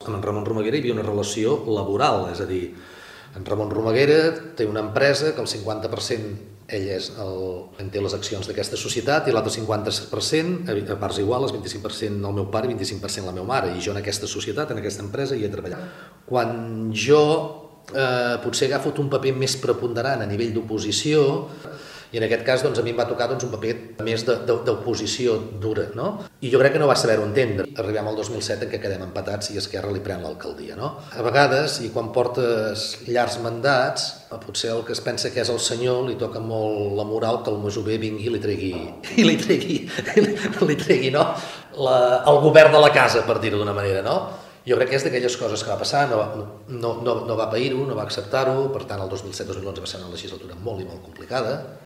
amb en Ramon Romaguera hi havia una relació laboral, és a dir, en Ramon Romaguera té una empresa que el 50% ell té les accions d'aquesta societat i l'altre 50% a parts iguals, 25% el meu pare i 25% la meva mare, i jo en aquesta societat, en aquesta empresa hi he treballat. Quan jo potser he agafat un paper més preponderant a nivell d'oposició, i en aquest cas a mi em va tocar un paper més d'oposició dura, no? I jo crec que no va saber-ho entendre. Arribem al 2007 en què quedem empatats i Esquerra li pren l'alcaldia, no? A vegades, i quan portes llargs mandats, potser el que es pensa que és el senyor li toca molt la moral que el masover vingui i li tregui, no? El govern de la casa, per dir-ho d'una manera, no? Jo crec que és d'aquelles coses que va passar, no va pair-ho, no va acceptar-ho, per tant el 2007-2011 va ser una legislatura molt i molt complicada.